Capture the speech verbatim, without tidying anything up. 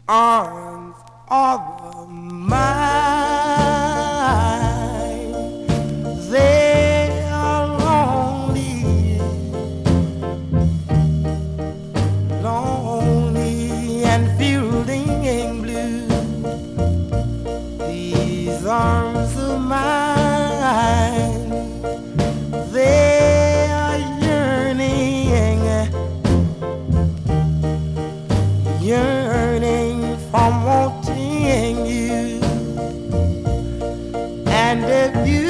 arms of mine. They are lonely, lonely and feeling blue. These arms of mine, they are yearning, yearning from wanting you. And if you